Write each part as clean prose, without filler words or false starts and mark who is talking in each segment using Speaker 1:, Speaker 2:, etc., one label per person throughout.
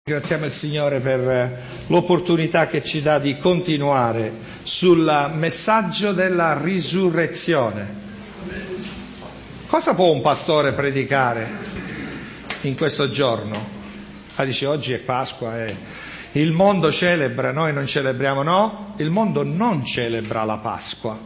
Speaker 1: Ringraziamo il Signore per l'opportunità che ci dà di continuare sul messaggio della risurrezione. Cosa può un pastore predicare in questo giorno? Dice oggi è Pasqua e il mondo celebra, noi non celebriamo. No, il mondo non celebra la Pasqua.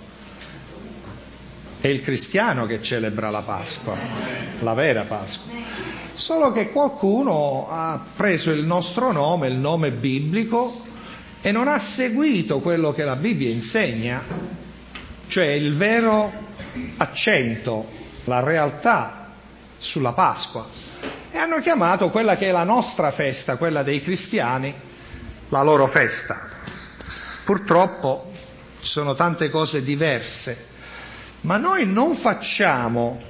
Speaker 1: È il cristiano che celebra la Pasqua, la vera Pasqua. Solo che qualcuno ha preso il nostro nome, il nome biblico, e non ha seguito quello che la Bibbia insegna, cioè il vero accento, la realtà sulla Pasqua. E hanno chiamato quella che è la nostra festa, quella dei cristiani, la loro festa. Purtroppo ci sono tante cose diverse, ma noi non facciamo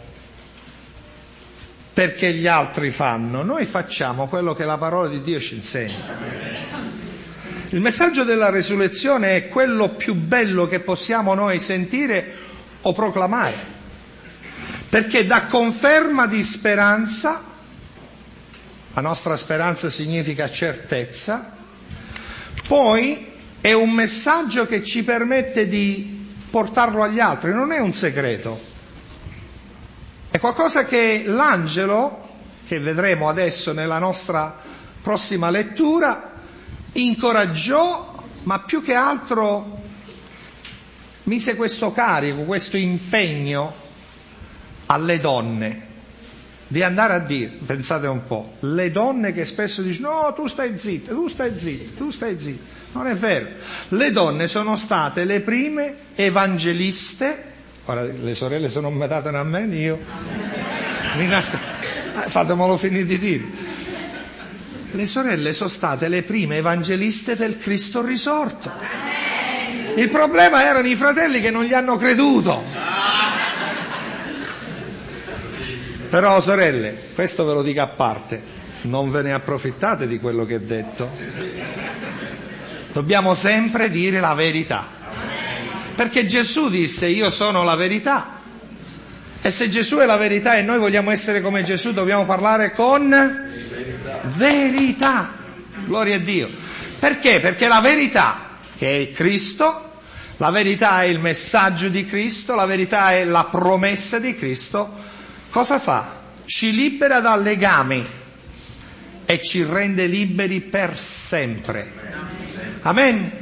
Speaker 1: perché gli altri fanno, noi facciamo quello che la parola di Dio ci insegna. Il messaggio della resurrezione è quello più bello che possiamo noi sentire o proclamare, perché dà conferma di speranza. La nostra speranza significa certezza. Poi è un messaggio che ci permette di portarlo agli altri, non è un segreto. È qualcosa che l'angelo, che vedremo adesso nella nostra prossima lettura, incoraggiò, ma più che altro mise questo carico, questo impegno alle donne di andare a dire, pensate un po', le donne che spesso dicono no, tu stai zitto, tu stai zitto, tu stai zitto. Non è vero. Le donne sono state le prime evangeliste. Ora, le sorelle sono mettate a me, io mi nascondo. Fatemelo finire di dire. Le sorelle sono state le prime evangeliste del Cristo risorto. Il problema erano i fratelli che non gli hanno creduto. Però, sorelle, questo ve lo dico a parte, non ve ne approfittate di quello che ho detto. Dobbiamo sempre dire la verità. Perché Gesù disse io sono la verità, e se Gesù è la verità e noi vogliamo essere come Gesù dobbiamo parlare con verità. Gloria a Dio. Perché? Perché la verità, che è Cristo, la verità è il messaggio di Cristo, la verità è la promessa di Cristo, cosa fa? Ci libera da legami e ci rende liberi per sempre. Amen.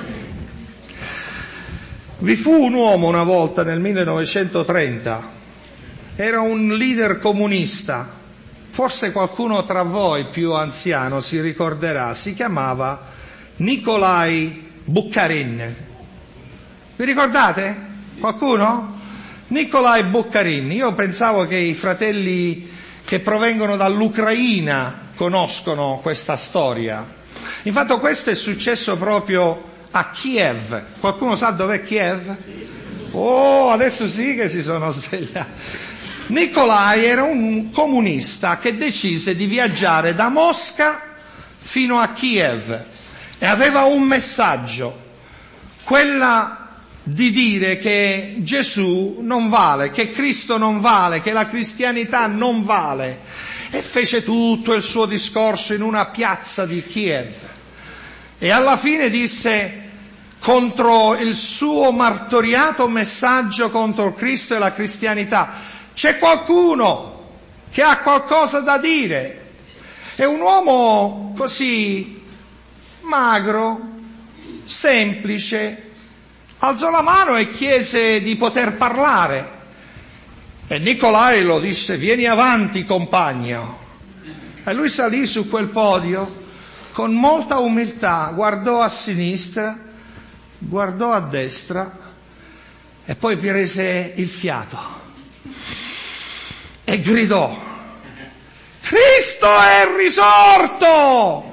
Speaker 1: Vi fu un uomo una volta nel 1930, era un leader comunista, forse qualcuno tra voi più anziano si ricorderà, si chiamava Nikolai Bukharin. Vi ricordate? Qualcuno? Nikolai Bukharin. Io pensavo che i fratelli che provengono dall'Ucraina conoscono questa storia. Infatti questo è successo proprio a Kiev. Qualcuno sa dov'è Kiev? Oh, adesso sì che si sono svegliati. Nikolai era un comunista che decise di viaggiare da Mosca fino a Kiev e aveva un messaggio, quella di dire che Gesù non vale, che Cristo non vale, che la cristianità non vale, e fece tutto il suo discorso in una piazza di Kiev. E alla fine disse contro il suo martoriato messaggio contro Cristo e la cristianità: c'è qualcuno che ha qualcosa da dire? È un uomo così magro, semplice, alzò la mano e chiese di poter parlare. E Nicolai lo disse: vieni avanti, compagno. E lui salì su quel podio con molta umiltà, guardò a sinistra, guardò a destra e poi prese il fiato e gridò: Cristo è risorto!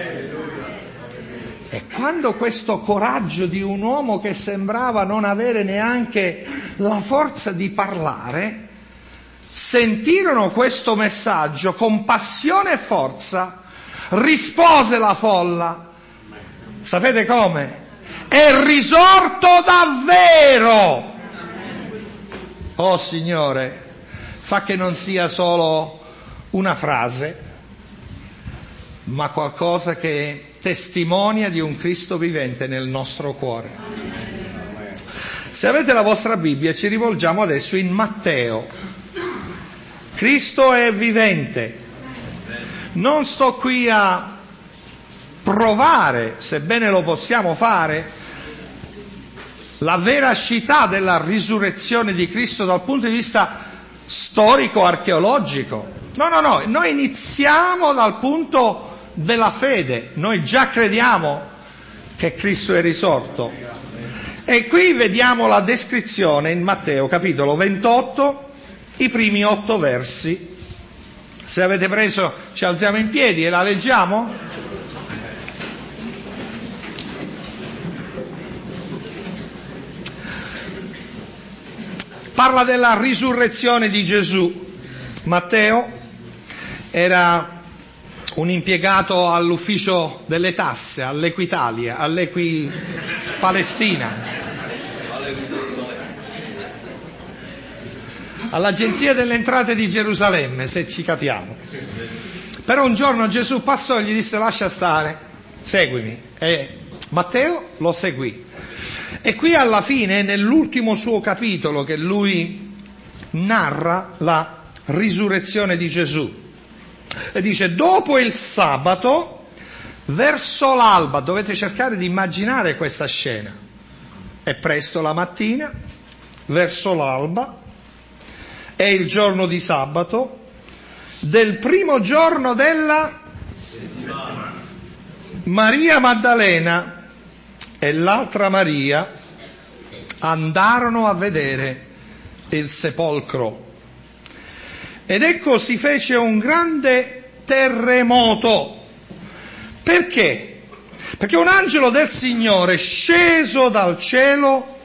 Speaker 1: E quando questo coraggio di un uomo che sembrava non avere neanche la forza di parlare, sentirono questo messaggio con passione e forza, rispose la folla. Sapete come? È risorto davvero! Oh Signore, fa che non sia solo una frase, ma qualcosa che testimonia di un Cristo vivente nel nostro cuore. Se avete la vostra Bibbia, ci rivolgiamo adesso in Matteo. Cristo è vivente. Non sto qui a provare, sebbene lo possiamo fare, la veracità della risurrezione di Cristo dal punto di vista storico-archeologico. No, noi iniziamo dal punto della fede, noi già crediamo che Cristo è risorto. E qui vediamo la descrizione in Matteo, capitolo 28, i primi 8 versi. Se avete preso, ci alziamo in piedi e la leggiamo? Parla della risurrezione di Gesù. Matteo era un impiegato all'ufficio delle tasse, all'Equitalia, all'Equipalestina, all'Agenzia delle Entrate di Gerusalemme, se ci capiamo. Però un giorno Gesù passò e gli disse: lascia stare, seguimi. E Matteo lo seguì. E qui alla fine, nell'ultimo suo capitolo, che lui narra la risurrezione di Gesù, e dice: dopo il sabato, verso l'alba, dovete cercare di immaginare questa scena, è presto la mattina, verso l'alba, è il giorno di sabato, del primo giorno della Maria Maddalena e l'altra Maria andarono a vedere il sepolcro. Ed ecco si fece un grande terremoto. Perché? Perché un angelo del Signore, sceso dal cielo,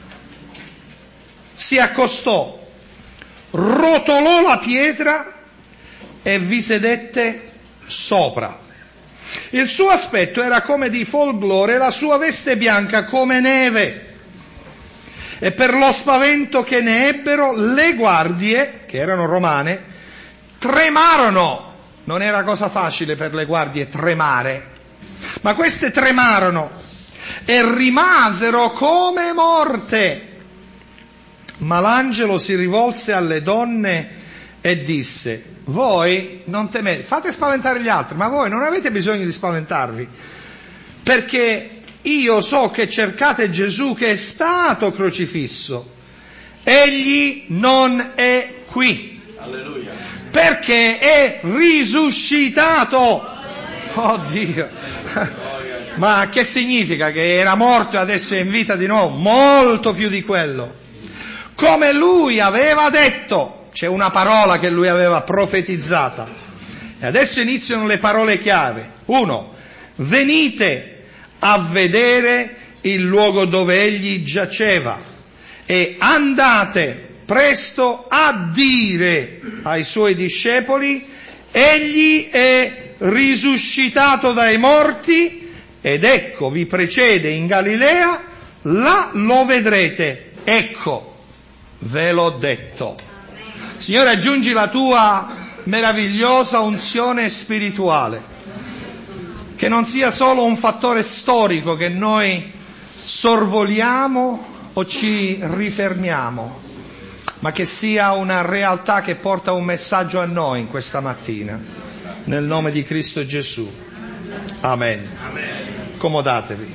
Speaker 1: si accostò, rotolò la pietra e vi sedette sopra. Il suo aspetto era come di folgore e la sua veste bianca come neve. E per lo spavento che ne ebbero, le guardie, che erano romane, tremarono. Non era cosa facile per le guardie tremare, ma queste tremarono e rimasero come morte. Ma l'angelo si rivolse alle donne e disse: voi non temete, fate spaventare gli altri, ma voi non avete bisogno di spaventarvi, perché io so che cercate Gesù che è stato crocifisso. Egli non è qui. Alleluia. Perché è risuscitato. Oh Dio. Ma che significa? Che era morto e adesso è in vita di nuovo? Molto più di quello. Come lui aveva detto. C'è una parola che lui aveva profetizzata. E adesso iniziano le parole chiave. 1. Venite a vedere il luogo dove egli giaceva e andate presto a dire ai suoi discepoli: egli è risuscitato dai morti ed ecco vi precede in Galilea, là lo vedrete. Ecco, ve l'ho detto. Signore, aggiungi la tua meravigliosa unzione spirituale, che non sia solo un fattore storico che noi sorvoliamo o ci rifermiamo, ma che sia una realtà che porta un messaggio a noi in questa mattina, nel nome di Cristo Gesù. Amen. Accomodatevi.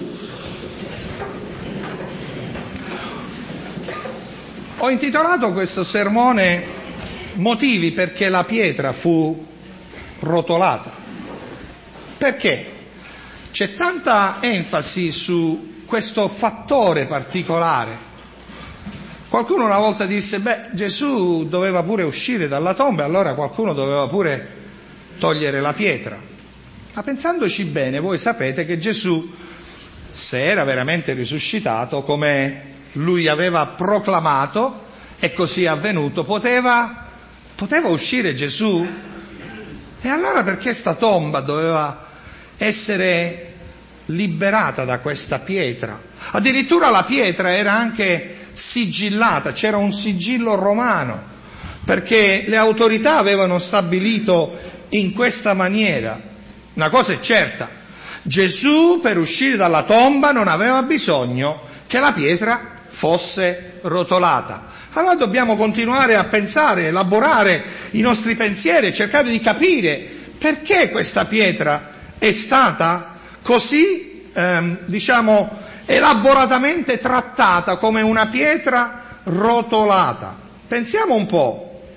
Speaker 1: Ho intitolato questo sermone Motivi perché la pietra fu rotolata. Perché? C'è tanta enfasi su questo fattore particolare. Qualcuno una volta disse: Gesù doveva pure uscire dalla tomba, allora qualcuno doveva pure togliere la pietra. Ma pensandoci bene, voi sapete che Gesù, se era veramente risuscitato, come lui aveva proclamato, e così è avvenuto, poteva uscire Gesù? E allora perché sta tomba doveva essere liberata da questa pietra? Addirittura la pietra era anche sigillata, c'era un sigillo romano, perché le autorità avevano stabilito in questa maniera Una cosa è certa, Gesù per uscire dalla tomba non aveva bisogno che la pietra fosse rotolata. Allora dobbiamo continuare a pensare, elaborare i nostri pensieri, cercare di capire perché questa pietra è stata così, elaboratamente trattata come una pietra rotolata. Pensiamo un po'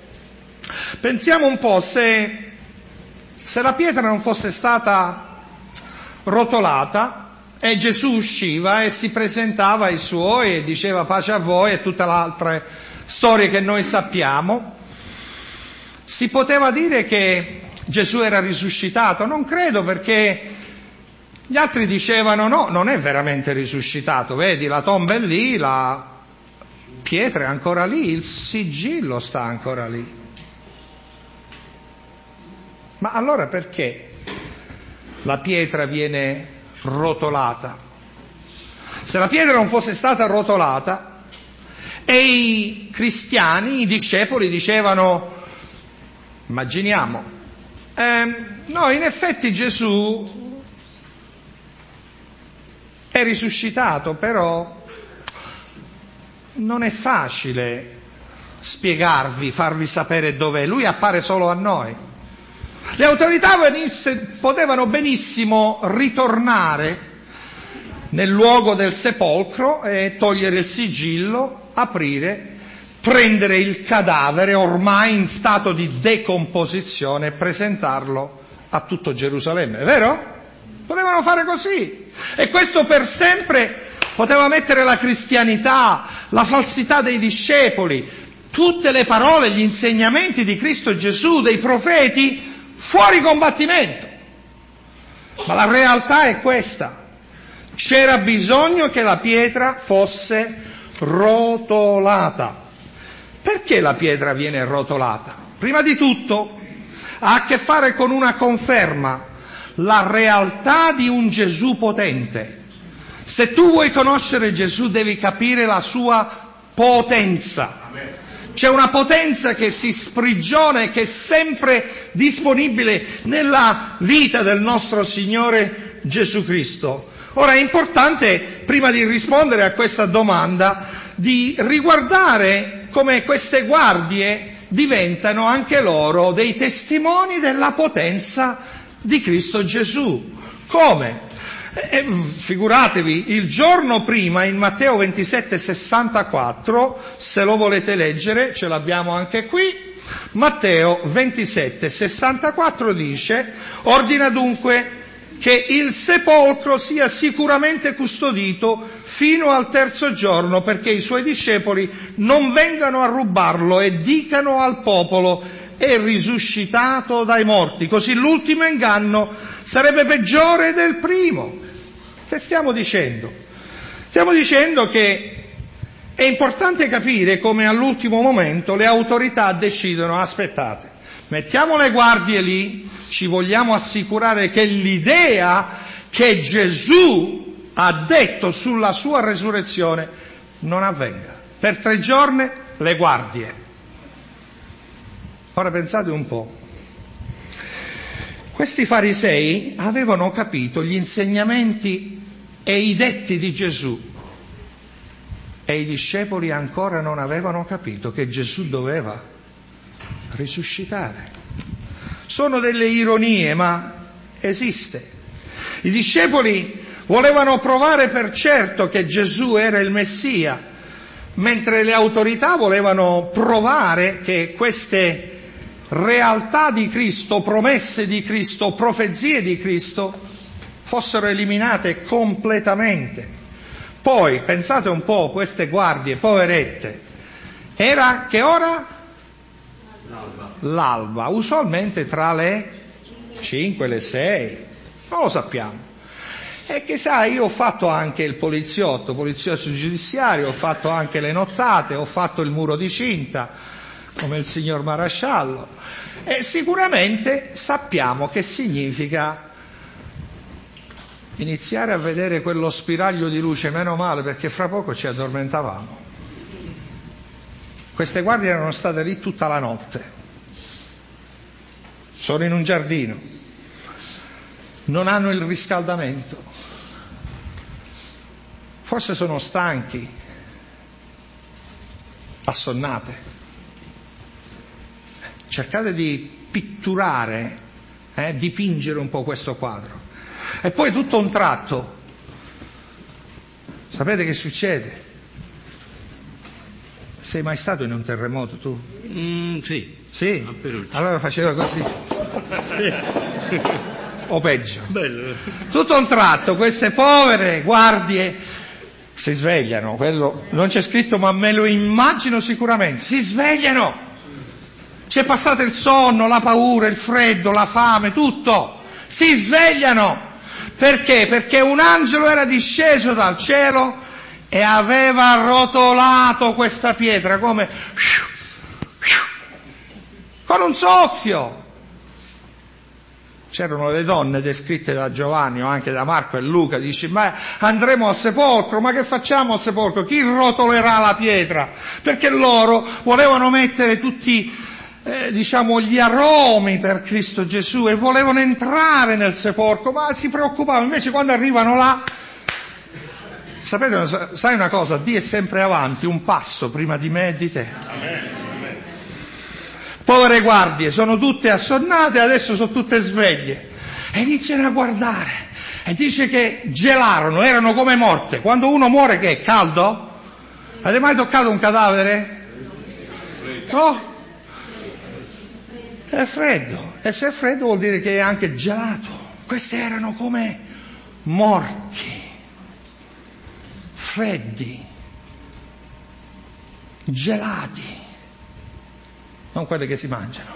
Speaker 1: se la pietra non fosse stata rotolata e Gesù usciva e si presentava ai suoi e diceva pace a voi e tutte le altre storie che noi sappiamo, si poteva dire che Gesù era risuscitato? Non credo, perché gli altri dicevano no, non è veramente risuscitato, vedi la tomba è lì, la pietra è ancora lì, il sigillo sta ancora lì. Ma allora perché la pietra viene rotolata? Se la pietra non fosse stata rotolata e i cristiani, i discepoli dicevano, immaginiamo, no, in effetti Gesù è risuscitato, però non è facile spiegarvi, farvi sapere dov'è, lui appare solo a noi. Le autorità potevano benissimo ritornare nel luogo del sepolcro e togliere il sigillo, aprire, prendere il cadavere ormai in stato di decomposizione e presentarlo a tutto Gerusalemme, è vero? Potevano fare così. E questo per sempre poteva mettere la cristianità, la falsità dei discepoli, tutte le parole, gli insegnamenti di Cristo Gesù, dei profeti, fuori combattimento. Ma la realtà è questa. C'era bisogno che la pietra fosse rotolata. Perché la pietra viene rotolata? Prima di tutto ha a che fare con una conferma, la realtà di un Gesù potente. Se tu vuoi conoscere Gesù devi capire la sua potenza. C'è una potenza che si sprigiona e che è sempre disponibile nella vita del nostro Signore Gesù Cristo. Ora è importante, prima di rispondere a questa domanda, di riguardare come queste guardie diventano anche loro dei testimoni della potenza di Cristo Gesù. Come? Figuratevi, il giorno prima in Matteo 27,64, se lo volete leggere, ce l'abbiamo anche qui, Matteo 27,64 dice: ordina dunque che il sepolcro sia sicuramente custodito fino al terzo giorno, perché i suoi discepoli non vengano a rubarlo e dicano al popolo: è risuscitato dai morti, così l'ultimo inganno sarebbe peggiore del primo. Che stiamo dicendo? Stiamo dicendo che è importante capire come all'ultimo momento le autorità decidono: aspettate, mettiamo le guardie lì, ci vogliamo assicurare che l'idea che Gesù ha detto sulla sua resurrezione non avvenga. Per 3 giorni le guardie. Ora pensate un po'. Questi farisei avevano capito gli insegnamenti e i detti di Gesù e i discepoli ancora non avevano capito che Gesù doveva risuscitare. Sono delle ironie, ma esiste. I discepoli volevano provare per certo che Gesù era il Messia, mentre le autorità volevano provare che queste realtà di Cristo, promesse di Cristo, profezie di Cristo fossero eliminate completamente. Poi, pensate un po', queste guardie poverette, era che ora? L'alba, usualmente tra le 5 e le 6, non lo sappiamo. E che sai, io ho fatto anche il poliziotto giudiziario, ho fatto anche le nottate, ho fatto il muro di cinta, come il signor Marasciallo, e sicuramente sappiamo che significa iniziare a vedere quello spiraglio di luce, meno male, perché fra poco ci addormentavamo. Queste guardie erano state lì tutta la notte, sono in un giardino. non hanno il riscaldamento, forse sono stanchi, assonnate. Cercate di pitturare, dipingere un po' questo quadro. E poi tutto a un tratto, sapete che succede? Sei mai stato in un terremoto tu?
Speaker 2: Sì.
Speaker 1: Sì? Allora faceva così. O peggio.
Speaker 2: Bello.
Speaker 1: Tutto a un tratto queste povere guardie si svegliano, quello non c'è scritto ma me lo immagino sicuramente, si svegliano. C'è passato il sonno, la paura, il freddo, la fame, tutto. Si svegliano. Perché? Perché un angelo era disceso dal cielo e aveva rotolato questa pietra come con un soffio. C'erano le donne descritte da Giovanni o anche da Marco e Luca, dice ma andremo al sepolcro, ma che facciamo al sepolcro? Chi rotolerà la pietra? Perché loro volevano mettere tutti gli aromi per Cristo Gesù e volevano entrare nel sepolcro, ma si preoccupavano, invece quando arrivano là, sapete, sai una cosa, Dio è sempre avanti, un passo prima di me e di te.
Speaker 2: Amen.
Speaker 1: Povere guardie, sono tutte assonnate, adesso sono tutte sveglie e iniziano a guardare e dice che gelarono, erano come morte. Quando uno muore che è caldo? Avete mai toccato un cadavere? No? È freddo, e se è freddo vuol dire che è anche gelato. Questi erano come morti, freddi, gelati, non quelli che si mangiano.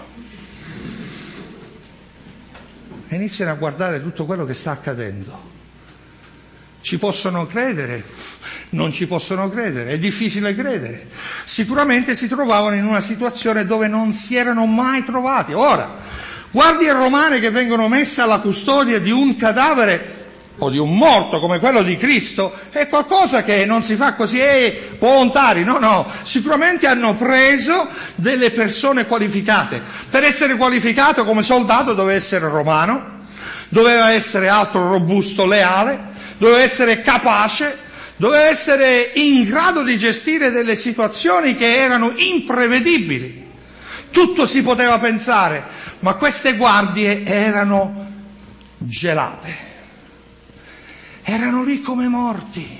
Speaker 1: E iniziano a guardare tutto quello che sta accadendo. Ci possono credere, non ci possono credere, è difficile credere. Sicuramente si trovavano in una situazione dove non si erano mai trovati. Ora, guardie romane che vengono messe alla custodia di un cadavere o di un morto come quello di Cristo è qualcosa che non si fa così volontari, no, sicuramente hanno preso delle persone qualificate. Per essere qualificato come soldato doveva essere romano, doveva essere alto, robusto, leale, doveva essere capace, doveva essere in grado di gestire delle situazioni che erano imprevedibili. Tutto si poteva pensare, ma queste guardie erano gelate. Erano lì come morti.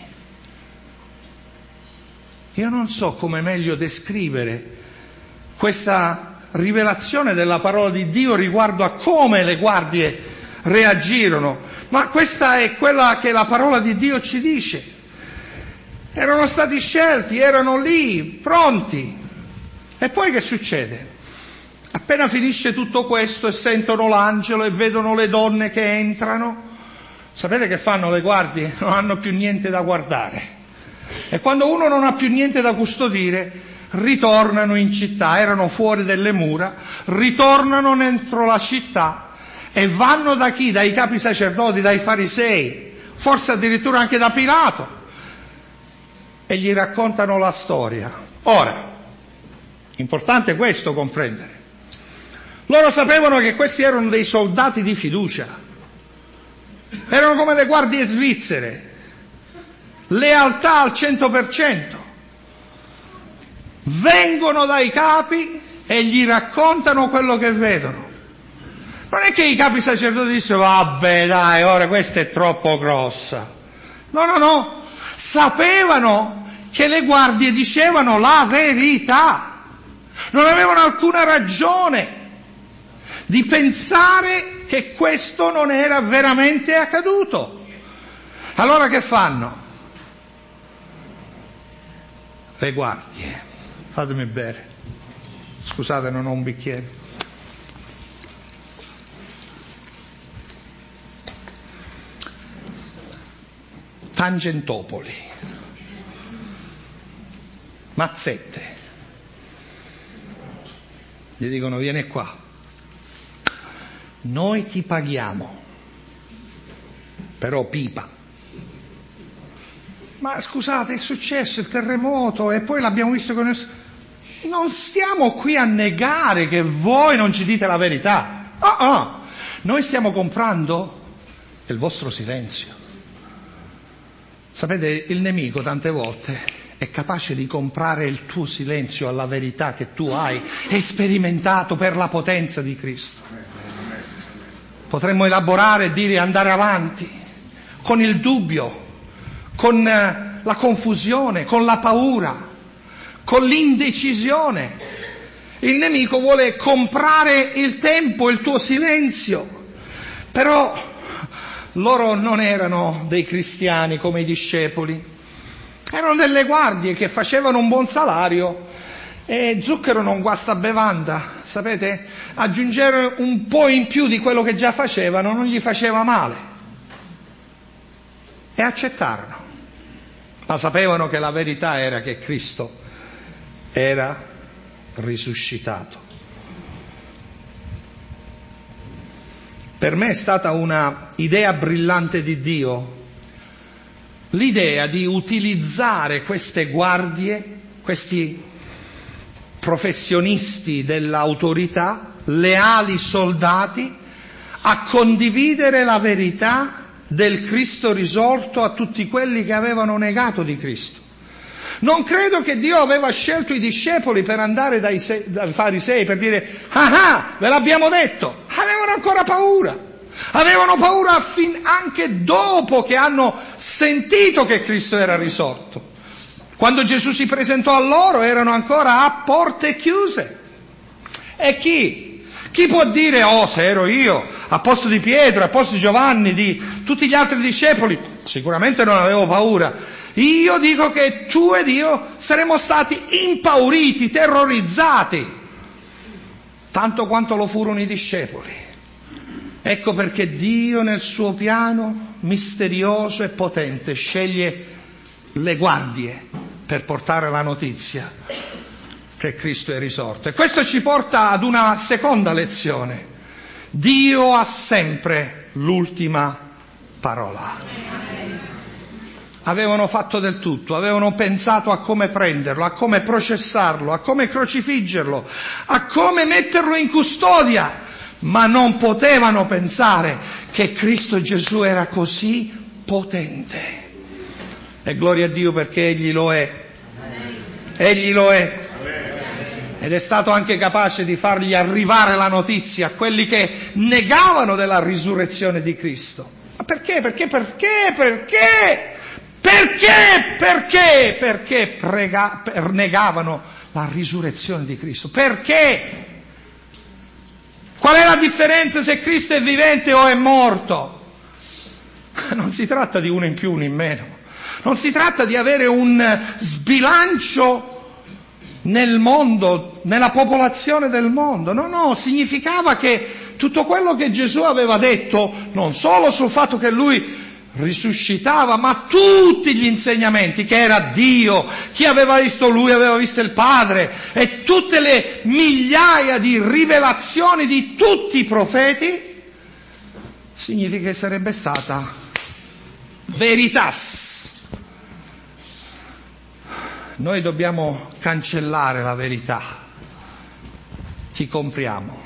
Speaker 1: Io non so come meglio descrivere questa rivelazione della parola di Dio riguardo a come le guardie reagirono, ma questa è quella che la parola di Dio ci dice. Erano stati scelti, erano lì, pronti. E poi che succede? Appena finisce tutto questo e sentono l'angelo e vedono le donne che entrano, sapete che fanno le guardie? Non hanno più niente da guardare. E quando uno non ha più niente da custodire, ritornano in città, erano fuori delle mura, ritornano dentro la città e vanno da chi? Dai capi sacerdoti, dai farisei, forse addirittura anche da Pilato, e gli raccontano la storia. Ora, importante questo comprendere. Loro sapevano che questi erano dei soldati di fiducia, erano come le guardie svizzere, lealtà al 100%. Vengono dai capi e gli raccontano quello che vedono. Non è che i capi sacerdoti dissero vabbè dai, ora questa è troppo grossa. No. Sapevano che le guardie dicevano la verità. Non avevano alcuna ragione di pensare che questo non era veramente accaduto. Allora che fanno? Le guardie, fatemi bere. Scusate, non ho un bicchiere. Tangentopoli, mazzette, gli dicono vieni qua, noi ti paghiamo, però pipa. Ma scusate, è successo il terremoto e poi l'abbiamo visto con noi. Non stiamo qui a negare che voi non ci dite la verità. Noi stiamo comprando è il vostro silenzio. Sapete, il nemico tante volte è capace di comprare il tuo silenzio alla verità che tu hai sperimentato per la potenza di Cristo. Potremmo elaborare e dire andare avanti con il dubbio, con la confusione, con la paura, con l'indecisione. Il nemico vuole comprare il tempo, il tuo silenzio, però loro non erano dei cristiani come i discepoli, erano delle guardie che facevano un buon salario e zucchero non guasta bevanda, sapete? Aggiungere un po' in più di quello che già facevano non gli faceva male e accettarono, ma sapevano che la verità era che Cristo era risuscitato. Per me è stata una idea brillante di Dio, l'idea di utilizzare queste guardie, questi professionisti dell'autorità, leali soldati, a condividere la verità del Cristo risorto a tutti quelli che avevano negato di Cristo. Non credo che Dio aveva scelto i discepoli per andare dai farisei per dire ve l'abbiamo detto. Avevano ancora paura. Avevano paura anche dopo che hanno sentito che Cristo era risorto. Quando Gesù si presentò a loro erano ancora a porte chiuse. E chi può dire se ero io, a posto di Pietro, a posto di Giovanni, di tutti gli altri discepoli, sicuramente non avevo paura. Io dico che tu ed io saremmo stati impauriti, terrorizzati, tanto quanto lo furono i discepoli. Ecco perché Dio nel suo piano misterioso e potente sceglie le guardie per portare la notizia che Cristo è risorto. E questo ci porta ad una seconda lezione. Dio ha sempre l'ultima parola. Avevano fatto del tutto, avevano pensato a come prenderlo, a come processarlo, a come crocifiggerlo, a come metterlo in custodia, ma non potevano pensare che Cristo Gesù era così potente. E gloria a Dio perché Egli lo è. Egli lo è. Ed è stato anche capace di fargli arrivare la notizia a quelli che negavano della risurrezione di Cristo. Ma perché? Perché negavano la risurrezione di Cristo? Perché? Qual è la differenza se Cristo è vivente o è morto? Non si tratta di uno in più, uno in meno. Non si tratta di avere un sbilancio nel mondo, nella popolazione del mondo. No, significava che tutto quello che Gesù aveva detto, non solo sul fatto che lui risuscitava, ma tutti gli insegnamenti, che era Dio, chi aveva visto lui aveva visto il Padre, e tutte le migliaia di rivelazioni di tutti i profeti, significa che sarebbe stata veritas. Noi dobbiamo cancellare la verità. Ti compriamo.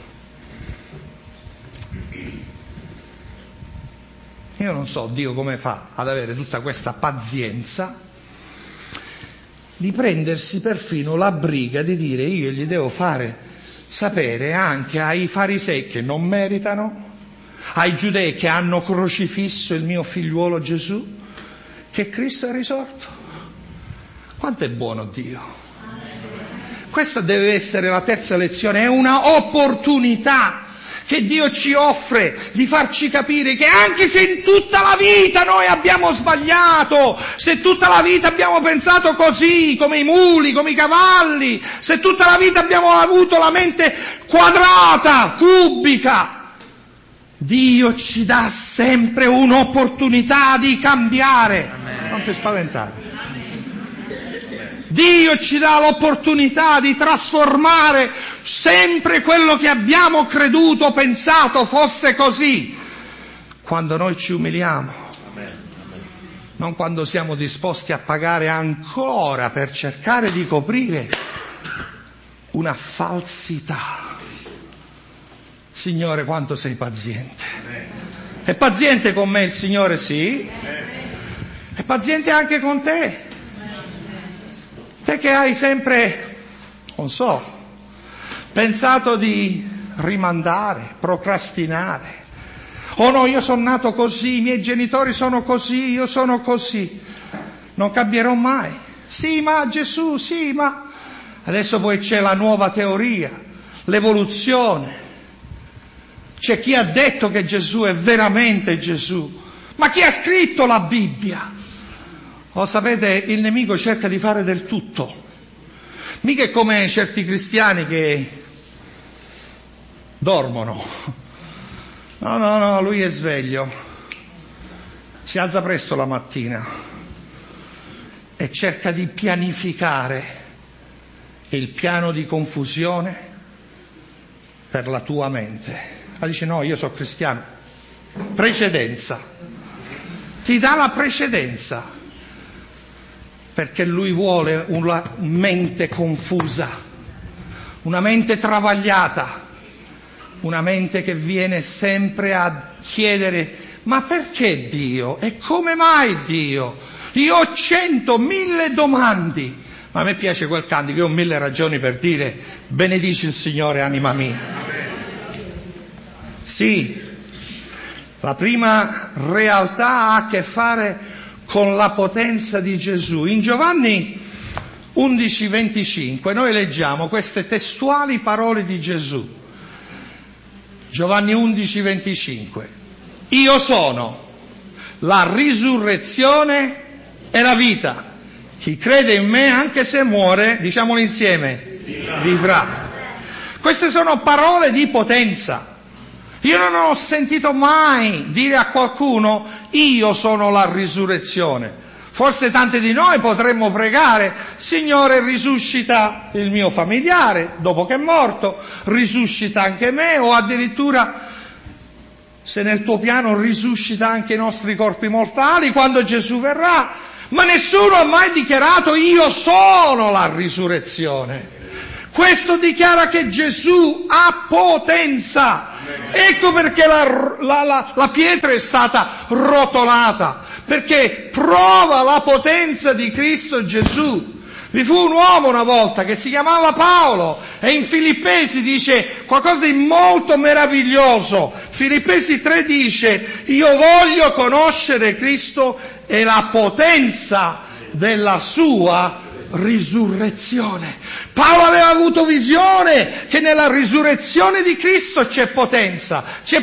Speaker 1: Io non so Dio come fa ad avere tutta questa pazienza di prendersi perfino la briga di dire io gli devo fare sapere anche ai farisei che non meritano, ai giudei che hanno crocifisso il mio figliuolo Gesù, che Cristo è risorto. Quanto è buono Dio! Questa deve essere la terza lezione, è una opportunità che Dio ci offre di farci capire che anche se in tutta la vita noi abbiamo sbagliato, se tutta la vita abbiamo pensato così, come i muli, come i cavalli, se tutta la vita abbiamo avuto la mente quadrata, cubica, Dio ci dà sempre un'opportunità di cambiare. Amen. Non ti spaventare. Dio ci dà l'opportunità di trasformare sempre quello che abbiamo creduto, pensato fosse così, quando noi ci umiliamo, non quando siamo disposti a pagare ancora per cercare di coprire una falsità. Signore, quanto sei paziente. È paziente con me il Signore, sì. È paziente anche con te. Te che hai sempre, non so, pensato di rimandare, procrastinare. Oh no, io sono nato così, i miei genitori sono così, io sono così. Non cambierò mai. Sì, ma Gesù, sì, ma... Adesso poi c'è la nuova teoria, l'evoluzione. C'è chi ha detto che Gesù è veramente Gesù. Ma chi ha scritto la Bibbia? Oh, sapete, il nemico cerca di fare del tutto. Mica è come certi cristiani che dormono. No, lui è sveglio. Si alza presto la mattina e cerca di pianificare il piano di confusione per la tua mente. Ma dice no, io sono cristiano. Precedenza. Ti dà la precedenza. Perché lui vuole una mente confusa, una mente travagliata, una mente che viene sempre a chiedere ma perché Dio? E come mai Dio? Io ho 100.000 domande, ma a me piace quel canto, che ho 1000 ragioni per dire benedici il Signore anima mia. Sì, la prima realtà ha a che fare con la potenza di Gesù. In Giovanni 11:25 noi leggiamo queste testuali parole di Gesù. Giovanni 11:25. Io sono la risurrezione e la vita. Chi crede in me, anche se muore, diciamolo insieme, vivrà. Queste sono parole di potenza. Io non ho sentito mai dire a qualcuno io sono la risurrezione. Forse tanti di noi potremmo pregare, Signore risuscita il mio familiare dopo che è morto, risuscita anche me, o addirittura se nel tuo piano risuscita anche i nostri corpi mortali quando Gesù verrà. Ma nessuno ha mai dichiarato io sono la risurrezione. Questo dichiara che Gesù ha potenza. Ecco perché la pietra è stata rotolata, perché prova la potenza di Cristo Gesù. Vi fu un uomo una volta che si chiamava Paolo e in Filippesi dice qualcosa di molto meraviglioso. Filippesi 3 dice io voglio conoscere Cristo e la potenza della sua risurrezione. Paolo aveva avuto visione che nella risurrezione di Cristo c'è potenza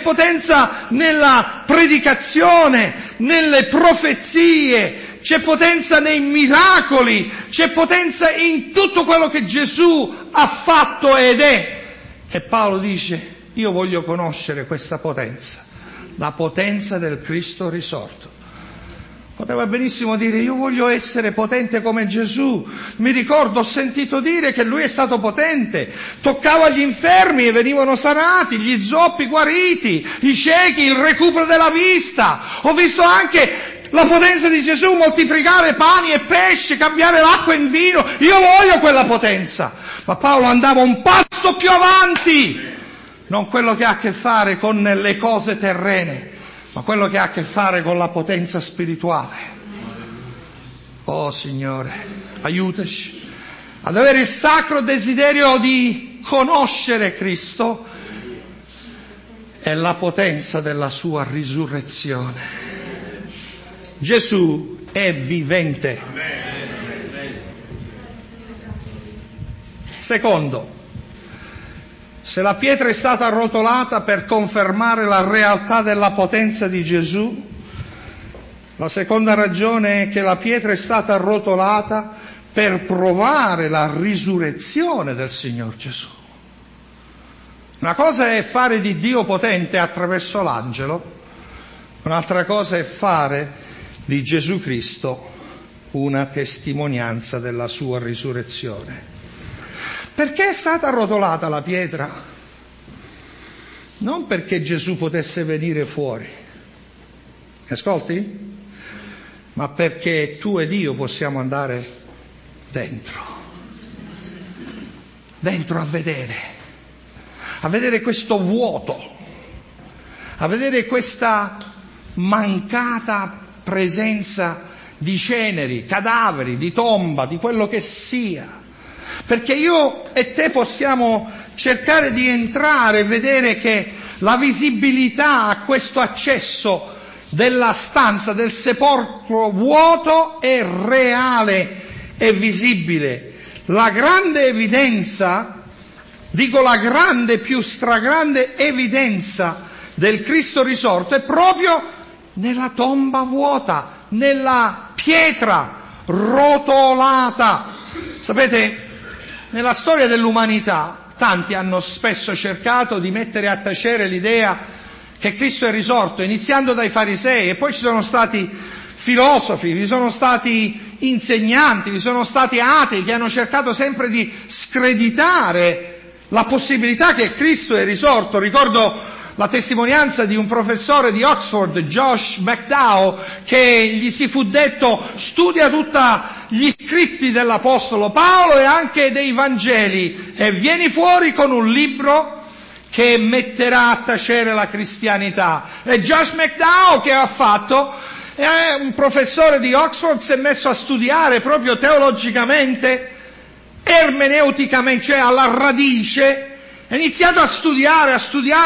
Speaker 1: nella predicazione, nelle profezie, c'è potenza nei miracoli, c'è potenza in tutto quello che Gesù ha fatto ed è. E Paolo dice io voglio conoscere questa potenza, la potenza del Cristo risorto. Poteva benissimo dire io voglio essere potente come Gesù. Mi ricordo, ho sentito dire che lui è stato potente, toccava gli infermi e venivano sanati, gli zoppi guariti, i ciechi, il recupero della vista. Ho visto anche la potenza di Gesù moltiplicare pani e pesci, cambiare l'acqua in vino. Io voglio quella potenza. Ma Paolo andava un passo più avanti, non quello che ha a che fare con le cose terrene, ma quello che ha a che fare con la potenza spirituale. Oh Signore, aiutaci ad avere il sacro desiderio di conoscere Cristo e la potenza della sua risurrezione. Gesù è vivente. Secondo, se la pietra è stata arrotolata per confermare la realtà della potenza di Gesù, la seconda ragione è che la pietra è stata arrotolata per provare la risurrezione del Signor Gesù. Una cosa è fare di Dio potente attraverso l'angelo, un'altra cosa è fare di Gesù Cristo una testimonianza della sua risurrezione. Perché è stata arrotolata la pietra? Non perché Gesù potesse venire fuori, ascolti? Ma perché tu ed io possiamo andare dentro a vedere questo vuoto, a vedere questa mancata presenza di ceneri, cadaveri, di tomba, di quello che sia. Perché io e te possiamo cercare di entrare e vedere che la visibilità a questo accesso della stanza, del sepolcro vuoto, è reale e visibile. La grande evidenza, dico la grande, più stragrande evidenza del Cristo risorto è proprio nella tomba vuota, nella pietra rotolata. Sapete, nella storia dell'umanità tanti hanno spesso cercato di mettere a tacere l'idea che Cristo è risorto, iniziando dai farisei, e poi ci sono stati filosofi, vi sono stati insegnanti, vi sono stati atei che hanno cercato sempre di screditare la possibilità che Cristo è risorto. Ricordo la testimonianza di un professore di Oxford, Josh McDowell, che gli si fu detto: studia tutti gli scritti dell'Apostolo Paolo e anche dei Vangeli e vieni fuori con un libro che metterà a tacere la cristianità. E Josh McDowell che ha fatto? È un professore di Oxford, si è messo a studiare proprio teologicamente, ermeneuticamente, cioè alla radice, ha iniziato a studiare,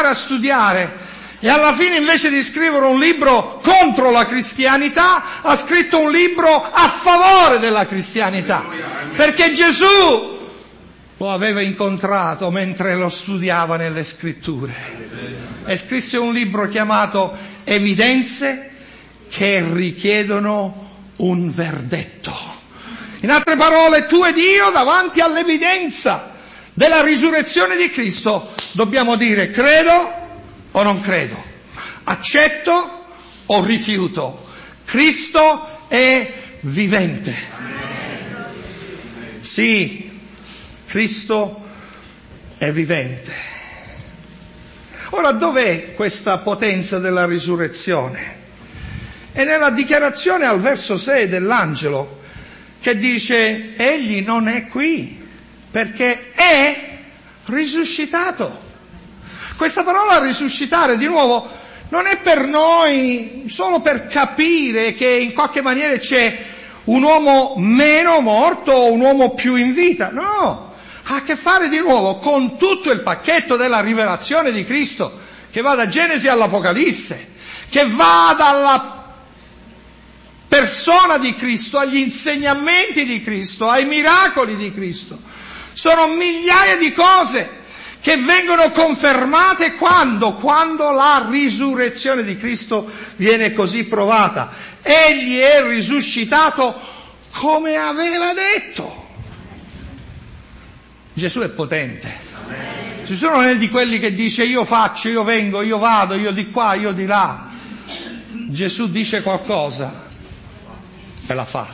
Speaker 1: e alla fine, invece di scrivere un libro contro la cristianità, ha scritto un libro a favore della cristianità, perché Gesù lo aveva incontrato mentre lo studiava nelle scritture, e scrisse un libro chiamato Evidenze che richiedono un verdetto. In altre parole, tu ed io, davanti all'evidenza della risurrezione di Cristo, dobbiamo dire: credo o non credo, accetto o rifiuto. Cristo è vivente. Sì, Cristo è vivente. Ora, dov'è questa potenza della risurrezione? È nella dichiarazione al verso 6 dell'angelo, che dice: egli non è qui, perché è risuscitato. Questa parola risuscitare, di nuovo, non è per noi solo per capire che in qualche maniera c'è un uomo meno morto o un uomo più in vita. No, ha a che fare di nuovo con tutto il pacchetto della rivelazione di Cristo, che va da Genesi all'Apocalisse, che va dalla persona di Cristo agli insegnamenti di Cristo, ai miracoli di Cristo. Sono migliaia di cose che vengono confermate quando la risurrezione di Cristo viene così provata. Egli è risuscitato come aveva detto. Gesù è potente. Gesù non è di quelli che dice: io faccio, io vengo, io vado, io di qua, io di là. Gesù dice qualcosa e la fa.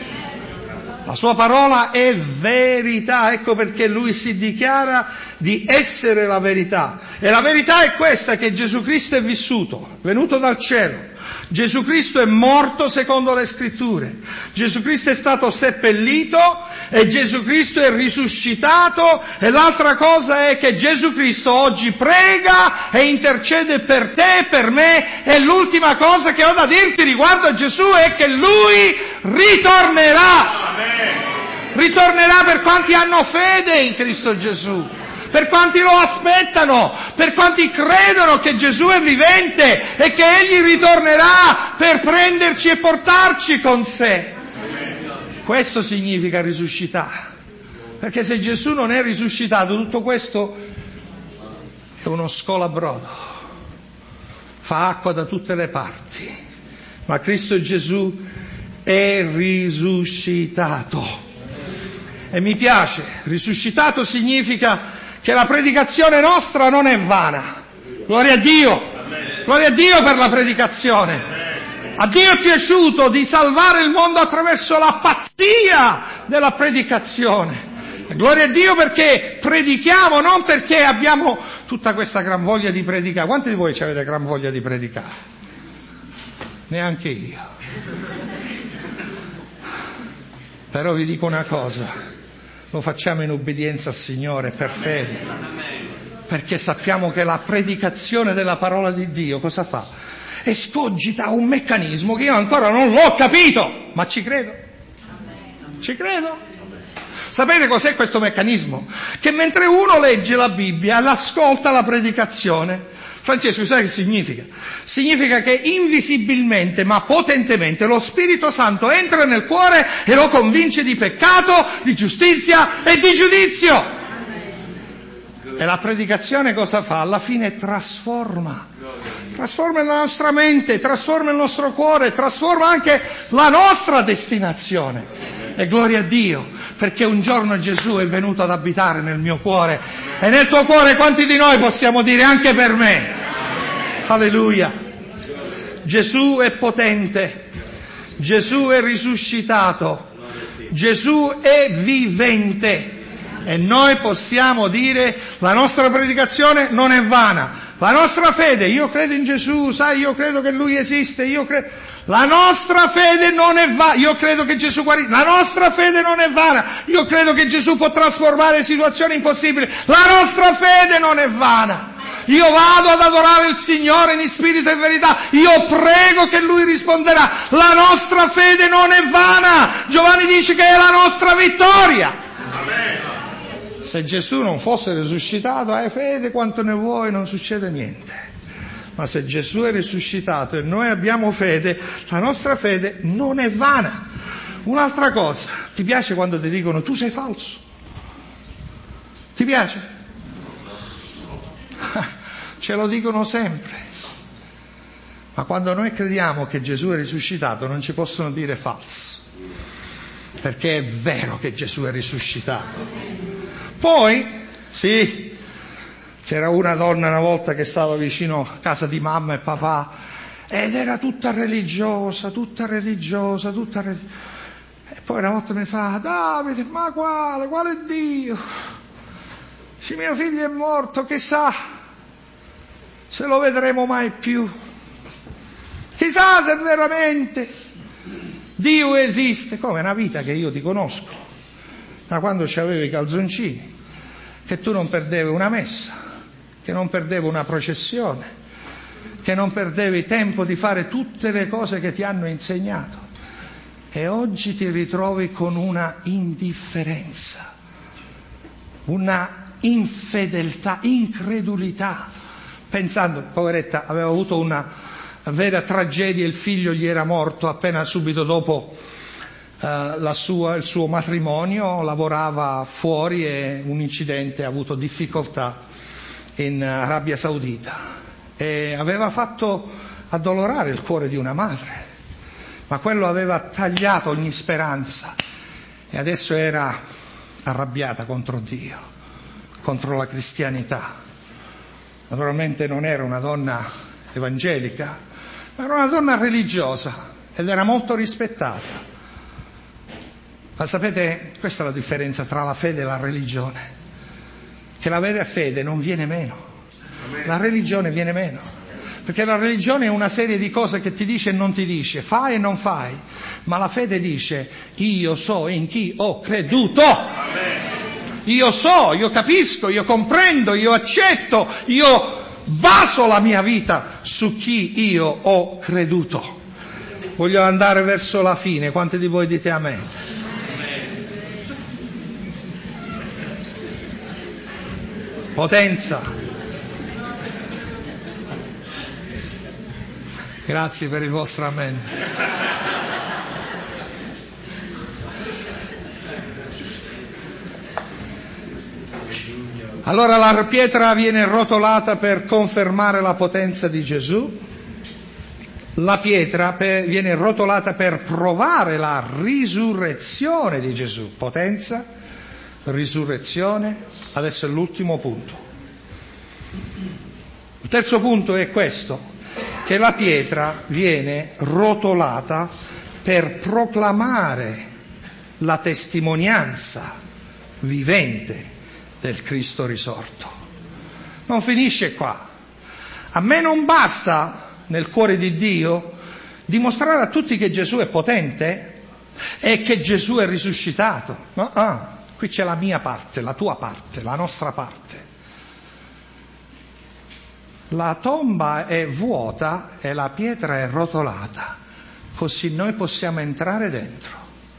Speaker 1: La sua parola è verità, ecco perché lui si dichiara di essere la verità. E la verità è questa, che Gesù Cristo è vissuto, venuto dal cielo. Gesù Cristo è morto secondo le scritture. Gesù Cristo è stato seppellito e Gesù Cristo è risuscitato, e l'altra cosa è che Gesù Cristo oggi prega e intercede per te e per me, e l'ultima cosa che ho da dirti riguardo a Gesù è che Lui ritornerà. Ritornerà per quanti hanno fede in Cristo Gesù, per quanti lo aspettano, per quanti credono che Gesù è vivente e che Egli ritornerà per prenderci e portarci con sé. Questo significa risuscitare, perché se Gesù non è risuscitato, tutto questo è uno scolabrodo, fa acqua da tutte le parti. Ma Cristo Gesù è risuscitato. E mi piace, risuscitato significa che la predicazione nostra non è vana. Gloria a Dio! Gloria a Dio per la predicazione. A Dio è piaciuto di salvare il mondo attraverso la pazzia della predicazione. Gloria a Dio perché predichiamo, non perché abbiamo tutta questa gran voglia di predicare. Quanti di voi avete gran voglia di predicare? Neanche io. Però vi dico una cosa, lo facciamo in obbedienza al Signore, per fede, perché sappiamo che la predicazione della parola di Dio cosa fa? escogita un meccanismo che io ancora non l'ho capito, ma ci credo. Ci credo. Sapete cos'è questo meccanismo? Che mentre uno legge la Bibbia, l'ascolta la predicazione, Francesco, sai che significa? Significa che invisibilmente ma potentemente lo Spirito Santo entra nel cuore e lo convince di peccato, di giustizia e di giudizio. E la predicazione cosa fa? Alla fine trasforma la nostra mente, trasforma il nostro cuore, trasforma anche la nostra destinazione. E gloria a Dio, perché un giorno Gesù è venuto ad abitare nel mio cuore e nel tuo cuore quanti di noi possiamo dire anche per me? Alleluia! Gesù è potente, Gesù è risuscitato, Gesù è vivente e noi possiamo dire la nostra predicazione non è vana. La nostra fede, io credo in Gesù, sai, io credo che Lui esiste, la nostra fede non è vana, io credo che Gesù guarisce, la nostra fede non è vana, io credo che Gesù può trasformare situazioni impossibili, la nostra fede non è vana. Io vado ad adorare il Signore in spirito e verità, io prego che Lui risponderà, la nostra fede non è vana. Giovanni dice che è la nostra vittoria. Amen. Se Gesù non fosse risuscitato, hai fede quanto ne vuoi, non succede niente. Ma se Gesù è risuscitato e noi abbiamo fede, la nostra fede non è vana. Un'altra cosa, ti piace quando ti dicono tu sei falso? Ti piace? Ce lo dicono sempre. Ma quando noi crediamo che Gesù è risuscitato non ci possono dire falso. Perché è vero che Gesù è risuscitato. Poi, sì, c'era una donna una volta che stava vicino a casa di mamma e papà ed era tutta religiosa. E poi una volta mi fa, Davide, ma quale Dio? Se mio figlio è morto, chissà se lo vedremo mai più. Chissà se veramente Dio esiste. Come? È una vita che io ti conosco. Da quando c'avevi i calzoncini, che tu non perdevi una messa, che non perdevi una processione, che non perdevi tempo di fare tutte le cose che ti hanno insegnato. E oggi ti ritrovi con una indifferenza, una infedeltà, incredulità, pensando, poveretta, aveva avuto una vera tragedia, il figlio gli era morto appena subito dopo il suo matrimonio, lavorava fuori e un incidente, ha avuto difficoltà in Arabia Saudita e aveva fatto addolorare il cuore di una madre, ma quello aveva tagliato ogni speranza e adesso era arrabbiata contro Dio, contro la cristianità. Naturalmente non era una donna evangelica, ma era una donna religiosa ed era molto rispettata. Ma sapete, questa è la differenza tra la fede e la religione, che la vera fede non viene meno, la religione viene meno, perché la religione è una serie di cose che ti dice e non ti dice, fai e non fai, ma la fede dice io so in chi ho creduto, io so, io capisco, io comprendo, io accetto, io baso la mia vita su chi io ho creduto. Voglio andare verso la fine, quanti di voi dite amen? Potenza. Grazie per il vostro amen. Allora la pietra viene rotolata per confermare la potenza di Gesù, la pietra viene rotolata per provare la risurrezione di Gesù, potenza, risurrezione. Adesso è l'ultimo punto. Il terzo punto è questo, che la pietra viene rotolata per proclamare la testimonianza vivente del Cristo risorto. Non finisce qua. A me non basta nel cuore di Dio dimostrare a tutti che Gesù è potente e che Gesù è risuscitato. Qui c'è la mia parte, la tua parte, la nostra parte. la tomba è vuota e la pietra è rotolata, così noi possiamo entrare dentro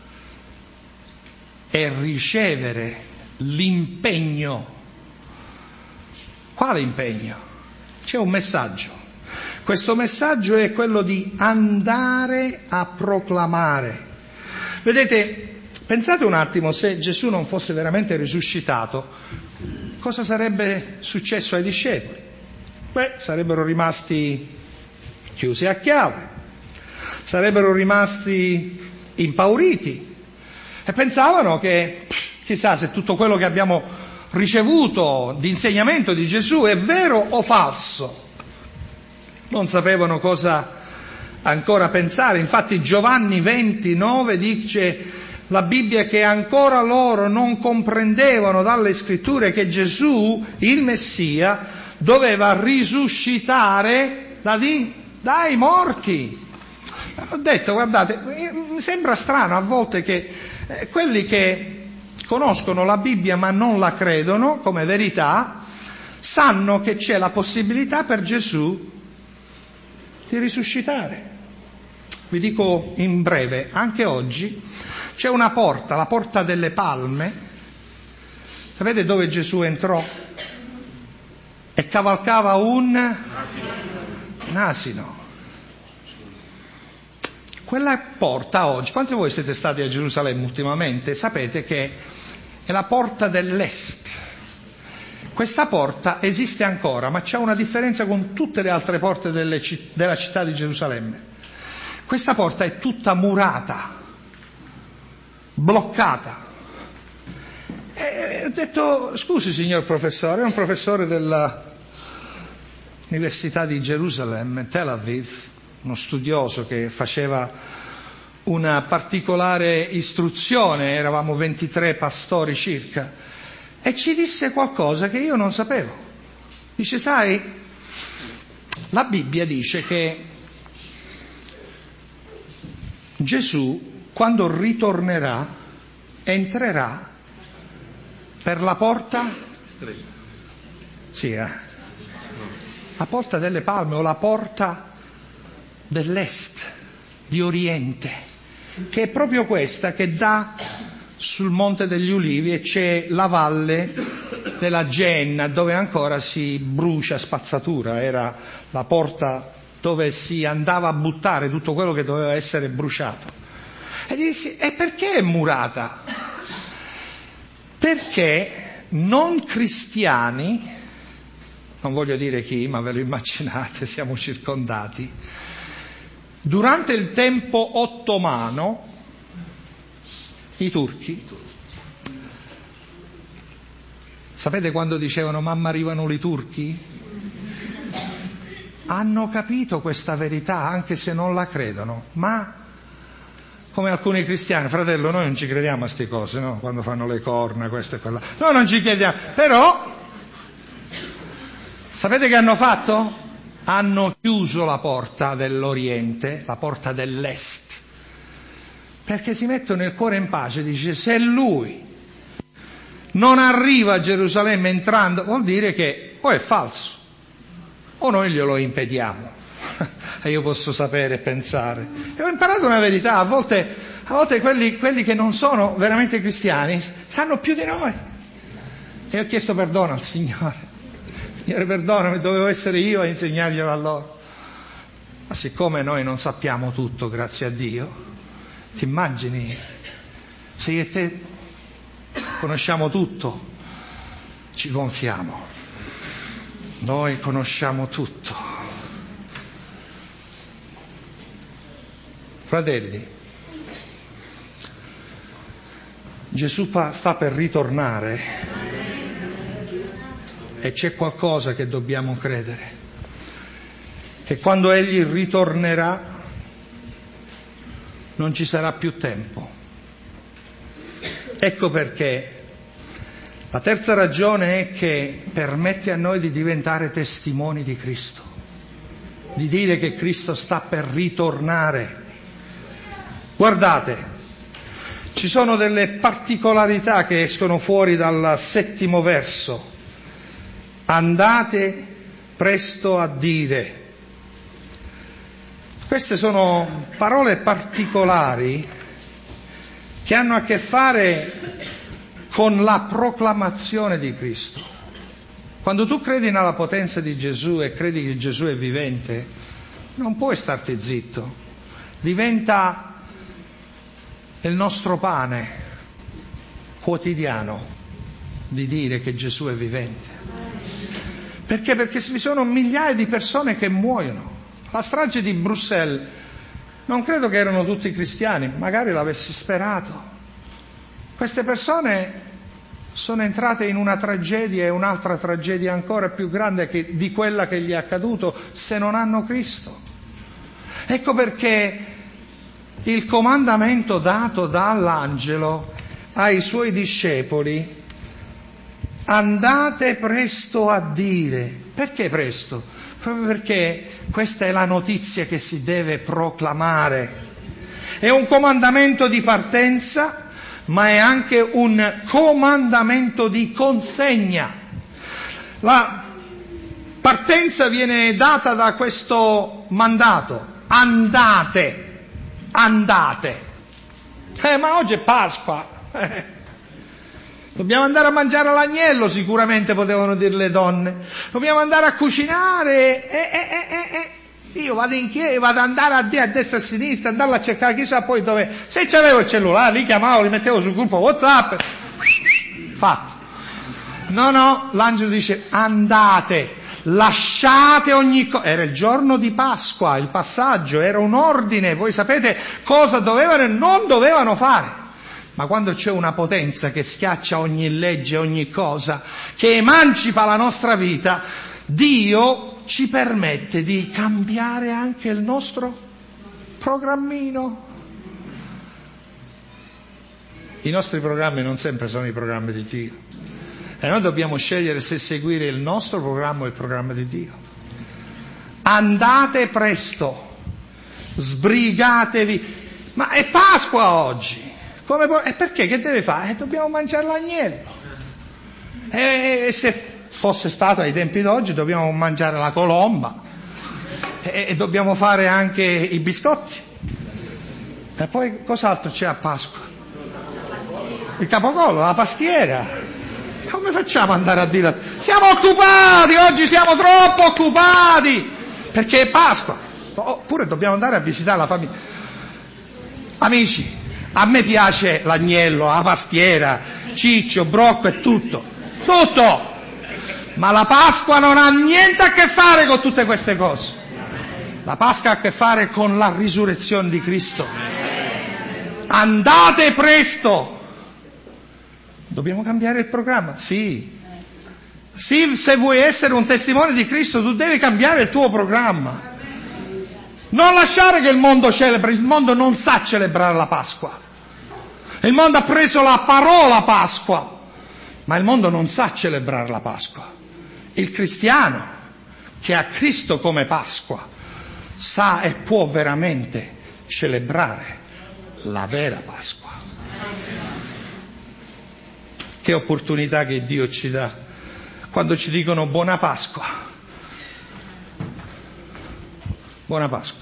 Speaker 1: e ricevere l'impegno. Quale impegno? C'è un messaggio. Questo messaggio è quello di andare a proclamare. Vedete, pensate un attimo, se Gesù non fosse veramente risuscitato, cosa sarebbe successo ai discepoli? Sarebbero rimasti chiusi a chiave, sarebbero rimasti impauriti e pensavano che, chissà se tutto quello che abbiamo ricevuto di insegnamento di Gesù è vero o falso. Non sapevano cosa ancora pensare. Infatti Giovanni 29 dice la Bibbia che ancora loro non comprendevano dalle scritture che Gesù, il Messia, doveva risuscitare dai morti. Ho detto, guardate, mi sembra strano a volte che quelli che conoscono la Bibbia ma non la credono come verità, sanno che c'è la possibilità per Gesù di risuscitare. Vi dico in breve, anche oggi c'è una porta, la porta delle Palme. Sapete dove Gesù entrò? E cavalcava un asino. Quella porta oggi, quanti di voi siete stati a Gerusalemme ultimamente? Sapete che è la porta dell'est. Questa porta esiste ancora, ma c'è una differenza con tutte le altre porte della città di Gerusalemme. Questa porta è tutta murata, bloccata. E ho detto, scusi signor professore, è un professore dell'Università di Gerusalemme, Tel Aviv, uno studioso che faceva una particolare istruzione, eravamo 23 pastori circa, e ci disse qualcosa che io non sapevo. Dice, sai, la Bibbia dice che Gesù, quando ritornerà, entrerà per la porta stretta. Sì, la porta delle Palme o la porta dell'est, di Oriente, che è proprio questa che dà sul Monte degli Ulivi e c'è la valle della Genna dove ancora si brucia spazzatura, era la porta dove si andava a buttare tutto quello che doveva essere bruciato. E dissi, e perché è murata? Perché non cristiani, non voglio dire chi, ma ve lo immaginate, siamo circondati, durante il tempo ottomano, i turchi, sapete quando dicevano mamma arrivano i turchi? Hanno capito questa verità anche se non la credono, ma come alcuni cristiani, fratello, noi non ci crediamo a ste cose, no? Quando fanno le corna, questo e quella, noi non ci crediamo, però sapete che hanno fatto? Hanno chiuso la porta dell'Oriente, la porta dell'Est, perché si mettono il cuore in pace, dice se lui non arriva a Gerusalemme entrando, vuol dire che o è falso, o noi glielo impediamo, e io posso sapere e pensare. E ho imparato una verità, a volte quelli che non sono veramente cristiani sanno più di noi. E ho chiesto perdono al Signore. Signore perdonami, dovevo essere io a insegnarglielo a loro. Ma siccome noi non sappiamo tutto, grazie a Dio, ti immagini se io e te conosciamo tutto, ci gonfiamo. Noi conosciamo tutto. Fratelli, Gesù sta per ritornare. E c'è qualcosa che dobbiamo credere, che quando Egli ritornerà non ci sarà più tempo. Ecco perché la terza ragione è che permette a noi di diventare testimoni di Cristo, di dire che Cristo sta per ritornare. Guardate, ci sono delle particolarità che escono fuori dal 7° verso. Andate presto a dire. Queste sono parole particolari che hanno a che fare con la proclamazione di Cristo. Quando tu credi nella potenza di Gesù e credi che Gesù è vivente, non puoi starti zitto. Diventa il nostro pane quotidiano di dire che Gesù è vivente. Perché? Perché vi sono migliaia di persone che muoiono. La strage di Bruxelles, non credo che erano tutti cristiani, magari l'avessi sperato. Queste persone sono entrate in una tragedia e un'altra tragedia ancora più grande di quella che gli è accaduto se non hanno Cristo. Ecco perché il comandamento dato dall'angelo ai suoi discepoli: andate presto a dire. Perché presto? Proprio perché questa è la notizia che si deve proclamare. È un comandamento di partenza, ma è anche un comandamento di consegna. La partenza viene data da questo mandato: andate. Ma oggi è Pasqua. Dobbiamo andare a mangiare l'agnello, sicuramente potevano dire le donne. Dobbiamo andare a cucinare. Io vado in chiesa, vado ad andare a destra e a sinistra, andarla a cercare chissà poi dove. Se c'avevo il cellulare, li chiamavo, li mettevo sul gruppo WhatsApp. Fatto. No, l'angelo dice: andate, lasciate ogni cosa. Era il giorno di Pasqua, il passaggio, era un ordine. Voi sapete cosa dovevano e non dovevano fare. Ma quando c'è una potenza che schiaccia ogni legge, ogni cosa, che emancipa la nostra vita, Dio ci permette di cambiare anche il nostro programmino. I nostri programmi non sempre sono i programmi di Dio. E noi dobbiamo scegliere se seguire il nostro programma o il programma di Dio. Andate presto, sbrigatevi. Ma è Pasqua oggi. E perché? Che deve fare? Dobbiamo mangiare l'agnello. E se fosse stato ai tempi d'oggi dobbiamo mangiare la colomba. E dobbiamo fare anche i biscotti. E poi cos'altro c'è a Pasqua? Il capocollo, la pastiera. Come facciamo ad andare a dire? Siamo occupati, oggi siamo troppo occupati, perché è Pasqua. Oppure dobbiamo andare a visitare la famiglia. Amici, a me piace l'agnello, la pastiera, ciccio, brocco e tutto. Ma la Pasqua non ha niente a che fare con tutte queste cose. La Pasqua ha a che fare con la risurrezione di Cristo. Andate presto. Dobbiamo cambiare il programma? Sì, se vuoi essere un testimone di Cristo tu devi cambiare il tuo programma. Non lasciare che il mondo celebri, il mondo non sa celebrare la Pasqua. Il mondo ha preso la parola Pasqua, ma il mondo non sa celebrare la Pasqua. Il cristiano che ha Cristo come Pasqua sa e può veramente celebrare la vera Pasqua. Che opportunità che Dio ci dà quando ci dicono buona Pasqua. Buona Pasqua.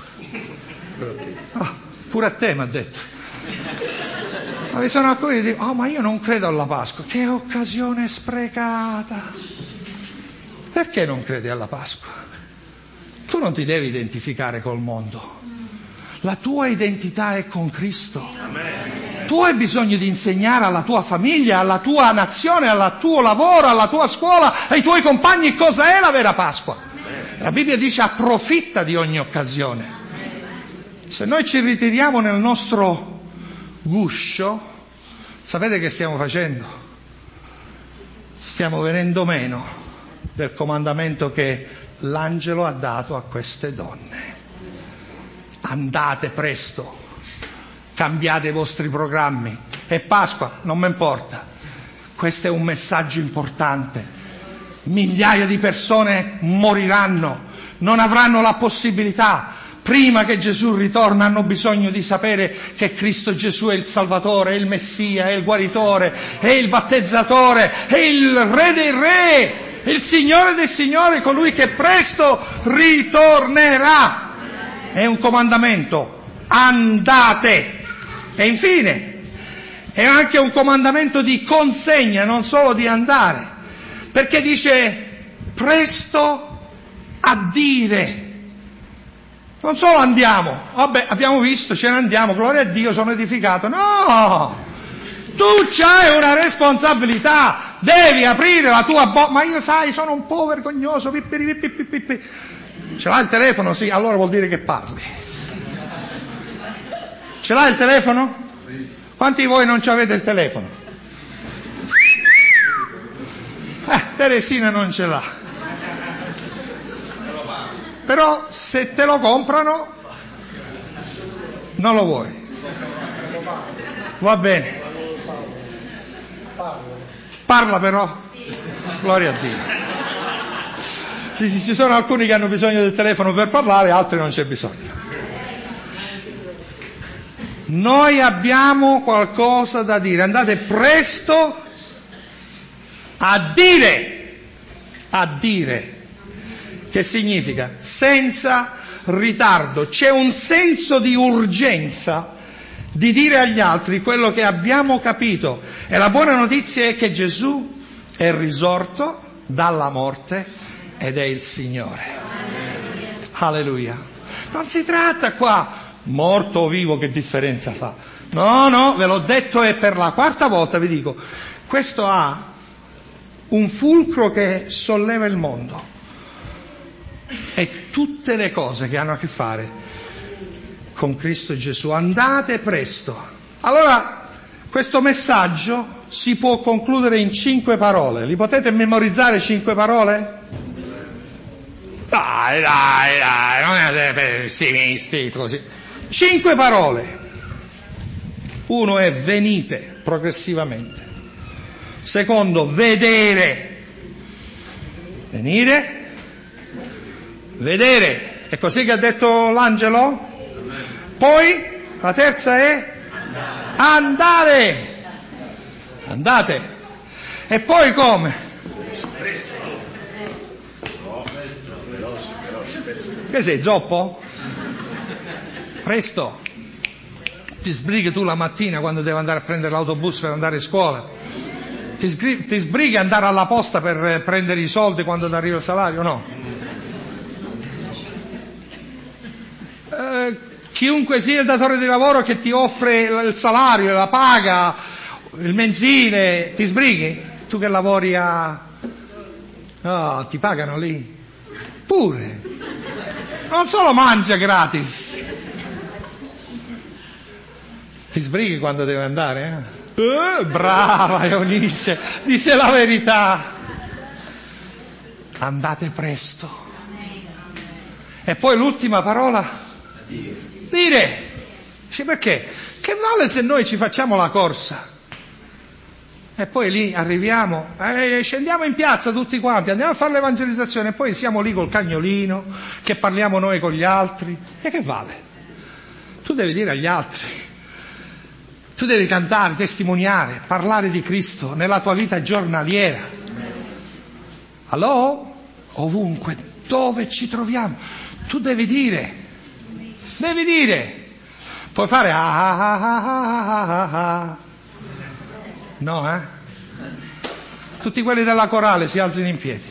Speaker 1: Pure a te mi ha detto. Ma vi sono alcuni che dicono: ma io non credo alla Pasqua. Che occasione sprecata. Perché non credi alla Pasqua? Tu non ti devi identificare col mondo. La tua identità è con Cristo. Tu hai bisogno di insegnare alla tua famiglia, alla tua nazione, al tuo lavoro, alla tua scuola, ai tuoi compagni cosa è la vera Pasqua. La Bibbia dice: approfitta di ogni occasione. Se noi ci ritiriamo nel nostro guscio, sapete che stiamo facendo? Stiamo venendo meno del comandamento che l'angelo ha dato a queste donne. Andate presto, cambiate i vostri programmi. È Pasqua, non mi importa. Questo è un messaggio importante. Migliaia di persone moriranno, non avranno la possibilità. Prima che Gesù ritorna hanno bisogno di sapere che Cristo Gesù è il Salvatore, è il Messia, è il Guaritore, è il Battezzatore, è il Re dei Re, Il Signore del Signore, colui che presto ritornerà. È un comandamento. Andate. E infine, è anche un comandamento di consegna, non solo di andare. Perché dice presto a dire. Non solo andiamo, vabbè, abbiamo visto, ce ne andiamo, gloria a Dio, sono edificato. No! Tu c'hai una responsabilità, devi aprire la tua bocca. Ma io, sai, sono un po' vergognoso. Ce l'hai il telefono? Sì, allora vuol dire che parli. Ce l'hai il telefono? Sì. Quanti di voi non ci avete il telefono? Teresina non ce l'ha. Però se te lo comprano, non lo vuoi. Va bene. Parla però. Gloria a Dio. Ci sono alcuni che hanno bisogno del telefono per parlare, altri non c'è bisogno. Noi abbiamo qualcosa da dire. Andate presto a dire. A dire. Che significa? Senza ritardo. C'è un senso di urgenza di dire agli altri quello che abbiamo capito. E la buona notizia è che Gesù è risorto dalla morte ed è il Signore. Alleluia. Non si tratta qua, morto o vivo, che differenza fa? No, ve l'ho detto e per la quarta volta vi dico, questo ha un fulcro che solleva il mondo. E tutte le cose che hanno a che fare con Cristo Gesù. Andate presto. Allora, questo messaggio si può concludere in 5 parole. Li potete memorizzare 5 parole? Dai, non è pessimisti così. 5 parole. Uno è venite progressivamente. Secondo, vedere. Venire. Vedere, è così che ha detto l'angelo? Poi la terza è andare. Andate. E poi come? Che sei, zoppo? Presto. Ti sbrighi tu la mattina quando devi andare a prendere l'autobus per andare a scuola? Ti sbrighi andare alla posta per prendere i soldi quando ti arriva il salario? No. Chiunque sia il datore di lavoro che ti offre il salario, la paga, il mensile, ti sbrighi? Tu che lavori ti pagano lì? Pure. Non solo mangia gratis. Ti sbrighi quando devi andare? Brava Eunice, dice la verità. Andate presto. E poi l'ultima parola? Dire. Dice, perché? Che vale se noi ci facciamo la corsa e poi lì arriviamo, scendiamo in piazza tutti quanti, andiamo a fare l'evangelizzazione e poi siamo lì col cagnolino che parliamo noi con gli altri? E che vale? Tu devi dire agli altri, tu devi cantare, testimoniare, parlare di Cristo nella tua vita giornaliera. Allora, ovunque, dove ci troviamo, tu devi dire. Puoi fare no, Tutti quelli della corale si alzino in piedi.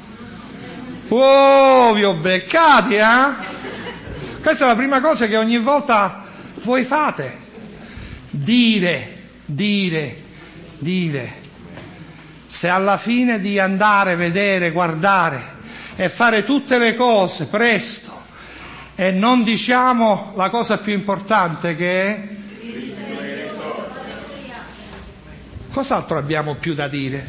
Speaker 1: Oh, vi ho beccati, Questa è la prima cosa che ogni volta voi fate. Dire. Se alla fine di andare, vedere, guardare e fare tutte le cose presto, e non diciamo la cosa più importante che è cos'altro abbiamo più da dire?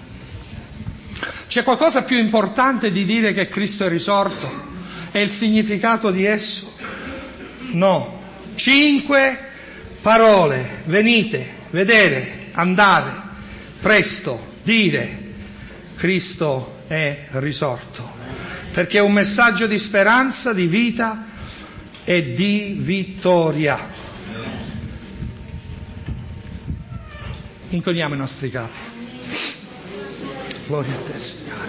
Speaker 1: C'è qualcosa più importante di dire che Cristo è risorto e il significato di esso? No. 5 parole: venite, vedere, andare, presto, dire. Cristo è risorto. Perché è un messaggio di speranza, di vita e di vittoria. Incliniamo i nostri capi. Gloria a te, Signore.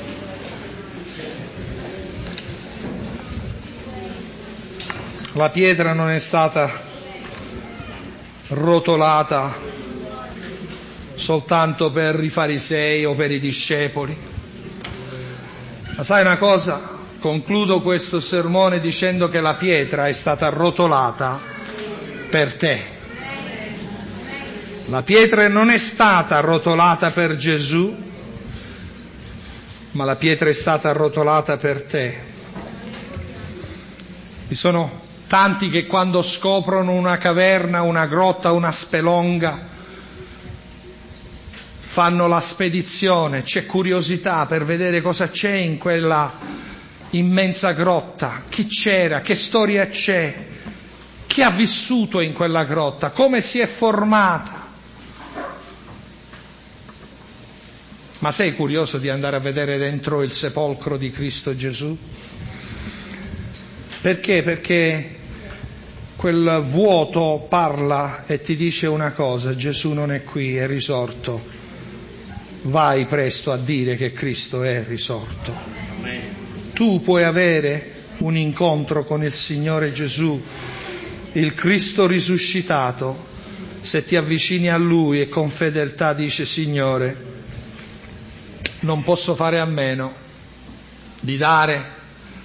Speaker 1: La pietra non è stata rotolata soltanto per i farisei o per i discepoli. Ma sai una cosa? Concludo questo sermone dicendo che la pietra è stata rotolata per te. La pietra non è stata rotolata per Gesù, ma la pietra è stata rotolata per te. Vi sono tanti che quando scoprono una caverna, una grotta, una spelonga, fanno la spedizione, c'è curiosità per vedere cosa c'è in quella immensa grotta, chi c'era, che storia c'è, chi ha vissuto in quella grotta, come si è formata. Ma sei curioso di andare a vedere dentro il sepolcro di Cristo Gesù? Perché? Perché quel vuoto parla e ti dice una cosa: Gesù non è qui, è risorto. Vai presto a dire che Cristo è risorto. Tu puoi avere un incontro con il Signore Gesù, il Cristo risuscitato, se ti avvicini a Lui e con fedeltà dici: Signore, non posso fare a meno di dare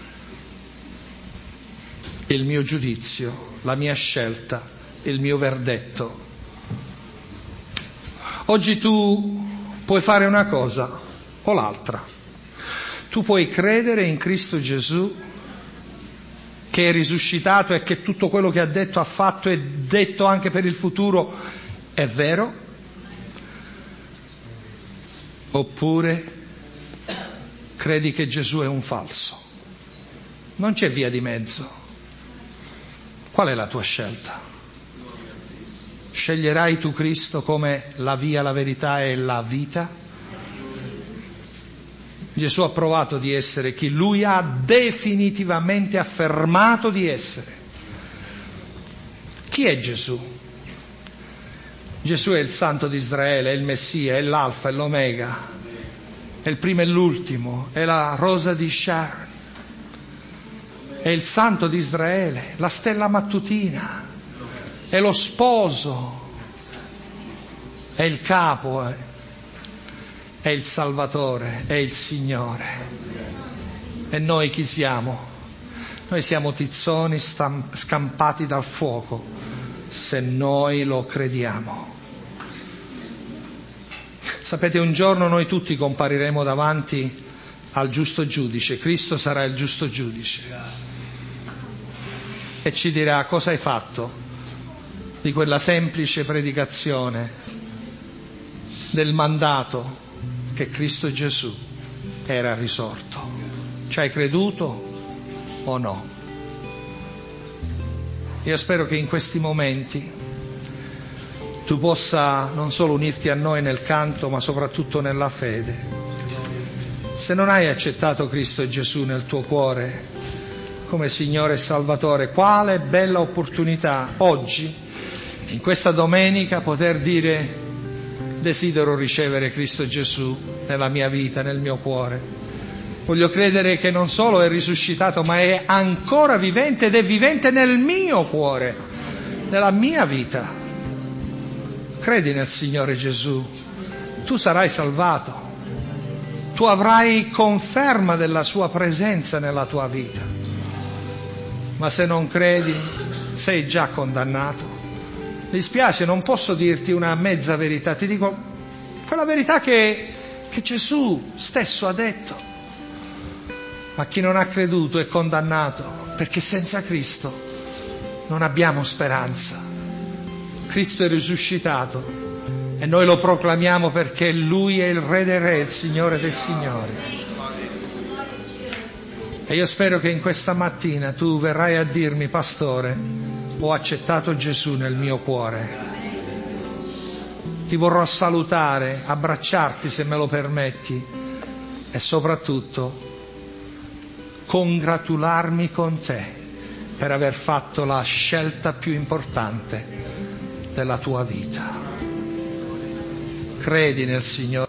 Speaker 1: il mio giudizio, la mia scelta, il mio verdetto. Oggi tu puoi fare una cosa o l'altra. Tu puoi credere in Cristo Gesù, che è risuscitato e che tutto quello che ha detto, ha fatto e detto anche per il futuro è vero, oppure credi che Gesù è un falso. Non c'è via di mezzo. Qual è la tua scelta? Sceglierai tu Cristo come la via, la verità e la vita? Gesù ha provato di essere chi Lui ha definitivamente affermato di essere. Chi è Gesù? Gesù è il Santo di Israele, è il Messia, è l'Alfa e l'Omega, è il primo e l'ultimo, è la rosa di Sharon, è il Santo di Israele, la stella mattutina, è lo sposo, è il capo, è il Salvatore, è il Signore. E noi chi siamo? Noi siamo tizzoni scampati dal fuoco, se noi lo crediamo. Sapete, un giorno noi tutti compariremo davanti al giusto giudice, Cristo sarà il giusto giudice e ci dirà: cosa hai fatto di quella semplice predicazione del mandato che Cristo Gesù era risorto? Ci hai creduto o no? Io spero che in questi momenti tu possa non solo unirti a noi nel canto, ma soprattutto nella fede. Se non hai accettato Cristo Gesù nel tuo cuore come Signore e Salvatore, quale bella opportunità oggi, in questa domenica, poter dire: desidero ricevere Cristo Gesù nella mia vita, nel mio cuore. Voglio credere che non solo è risuscitato, ma è ancora vivente ed è vivente nel mio cuore, nella mia vita. Credi nel Signore Gesù, tu sarai salvato, tu avrai conferma della sua presenza nella tua vita. Ma se non credi, sei già condannato. Mi spiace, non posso dirti una mezza verità, ti dico quella verità che Gesù stesso ha detto. Ma chi non ha creduto è condannato, perché senza Cristo non abbiamo speranza. Cristo è risuscitato e noi lo proclamiamo perché Lui è il Re dei Re, il Signore del Signore. E io spero che in questa mattina tu verrai a dirmi: pastore, ho accettato Gesù nel mio cuore. Ti vorrò salutare, abbracciarti se me lo permetti e soprattutto congratularmi con te per aver fatto la scelta più importante della tua vita. Credi nel Signore.